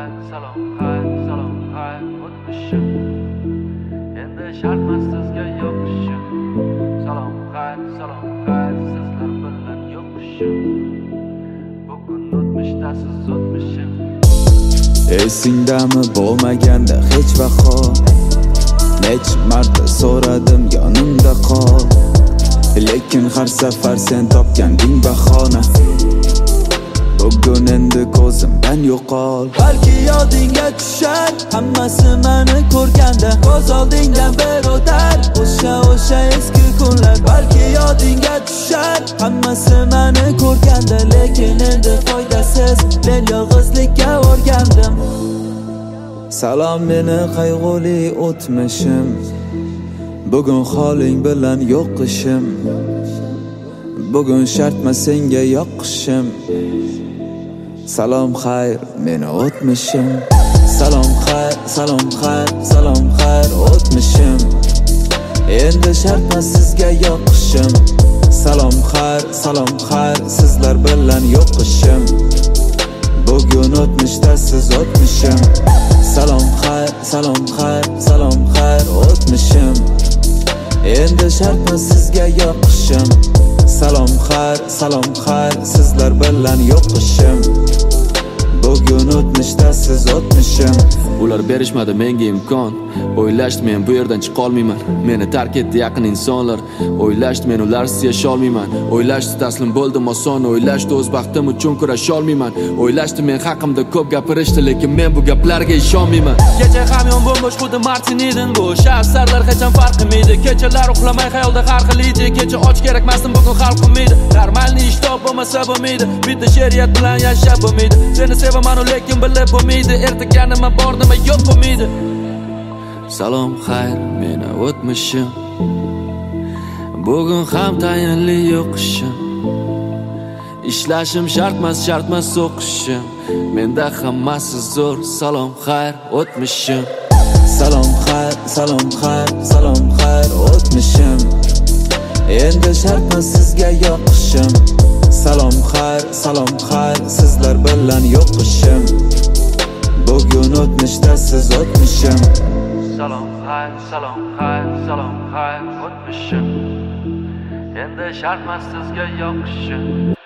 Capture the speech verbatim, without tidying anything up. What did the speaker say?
xayr, salom xayr, salom xayr o'tmishim. Endi shartmas sizga yo'qishim. Salom xayr, salom xayr, sizlar bilan yo'qishim. Bugun o'tmishda siz o'tmishim. Esingdami bo'lmaganda hech vaqo, nech marta so'radim yonimda qol, lekin har safar sen topganding bahona. Bugun endi ko'zimdan yo'qol. Balki yodingga tushar hammasi meni ko'rganda, ko'z oldingdan bir o'tar o'sha o'sha eski kunlar. Balki yodingga tushar hammasi meni ko'rganda, lekin endi foydasiz, men yolg'izlikka o'rgandim. Salom meni qayg'uli o'tmishim, bugun holing bilan yo'qishim. Bugun shartma senga yoqishim. Salom xayr meni o'tmishim. Salom xayr, salom xayr, salom xayr o'tmishim. Endi shartma sizga yoqishim. Salom xayr, salom xayr, sizlar bilan yo'qishim. Bugun o'tmishda siz o'tmishim. Salom xayr, salom xayr, salom xayr o'tmishim. Endi shartma sizga yoqishim. Salom xayr, salom xayr, sizlar bilan yo'qishim. Bugun o'tmishda siz o'tmishim. Ular berishmadi menga imkon, o'ylashdi men bu yerdan chiqa olmayman. Meni tark etdi yaqin insonlar, o'ylashdi men ularsiz yasha olmayman. O'ylashdi taslim bo'ldim oson, o'ylashdi o'z baxtim uchun kurasha olmayman. O'ylashdi men haqimda ko'p gapirishdi, lekin men bu gaplarga ishonmayman. Kecha hamyon bo'sh xuddi Martin Eden, bu asarlar hech ham farq qilmaydi. Kechalar uxlamay xayolda har xil edi. Kecha och kerakmasdim, bugun xalq qilmaydi. Normalni ish top bo'lmasa bo'lmaydi, bitta she'riyat bilan yashab bo'lmaydi. Seni sevaman lekin bilib bo'lmaydi, ertaga nima bor nima yo'q bo'lmaydi. Salom xayr meni o'tmishim, bugun ham tayinli yo'qishim. Ishlashim shartmas, shartmas o'qishim. Menda hammasi zo'r. Salom xayr o'tmishim. Salom xayr, salom xayr, salom xayr o'tmishim. Endi shartma sizga yoqishim. Salom xayr, salom xayr, sizlar bilan yo'qishim. Bugun o'tmishda siz o'tmishim. Salom xayr, salom xayr, salom xayr o'tmishim. Endi shartmas sizga yo'qishim.